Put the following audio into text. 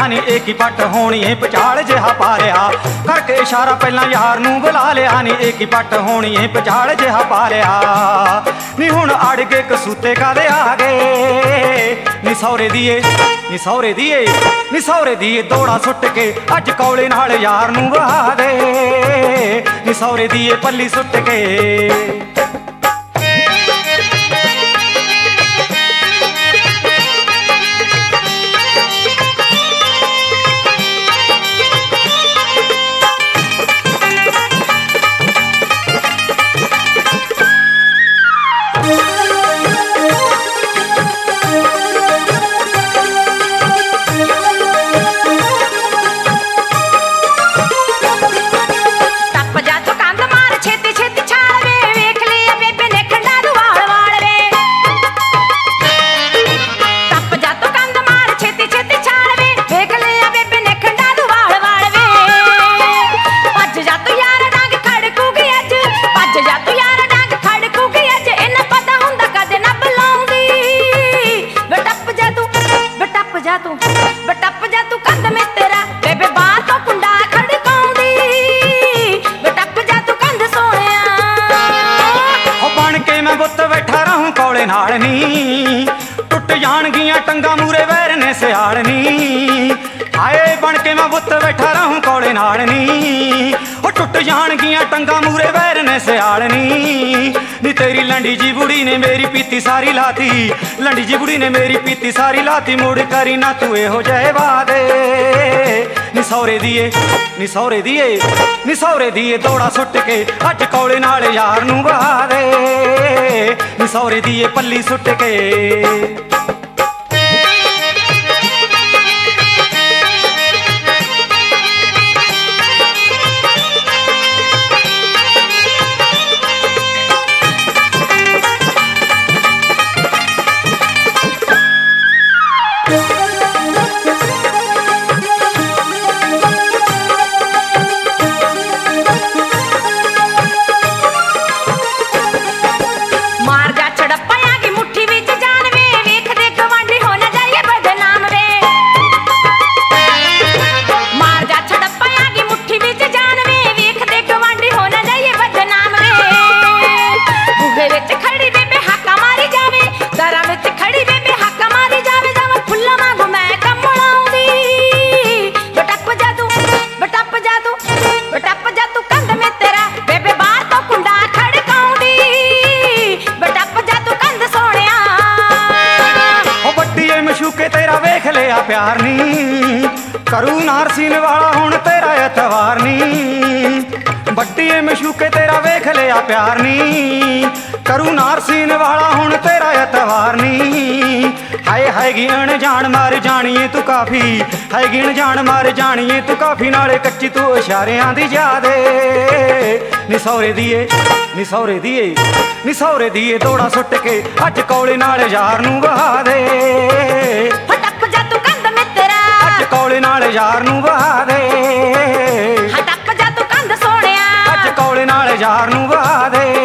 ਨੀ एक ही पट होनी है पचाड़ जिहा पा लिया करके इशारा पहला यार नूं बुला लिया नी एक ही पट होनी है पचाड़ जिहा पा लिया नी हुण अड़ के कसूते कादे आ गए नी सौरे दिए नी सौरे दिए नी सौरे दिए दौड़ा सुट के अज कौले नाल यार नूं बहा दे नी सौरे दिए पल्ली सुट के नाल नी टुट जाणगियां टंगा मूरे वैर ने सियाल नी आए बन के मैं बुत बैठा रहूं कौले नाल नी ओ टुट जाणगियां टंगा मूरे वैर ने सियाल नी तेरी लंडी जी बुढ़ी ने मेरी पीती सारी लाती लंडी जी बुढ़ी ने मेरी पीती सारी लाती मुड़ करी ना तू एहो जय वादे नी सौरे दिए नी सौरे दिए नी सौरे दिए दौड़ा सुट के अज कौले नाल यार नूं बहा दे नी सौरे दिए पल्ली सुट के प्यार नी करू नारसीन वाला हुण तेरा एतवार नी बड्डी मशूके तेरा वेख लिया प्यार नी करू नारसीन वाला हुण तेरा एतवार नी हाय हाय गिण जान मार जानिए तू काफी हाय गिण जान मार जानिए तू काफी नाले कच्ची तू इशारियां दी जादे नी सौरे दिए नी सौरे दिए नी सौरे दिए दौड़ा सुट के अज कौले नाल यार नूं बहा दे कौले नाल यार नूं बहा दे टप जा तू कंध सोहणिया अज कौले नाल यार नूं बहा दे।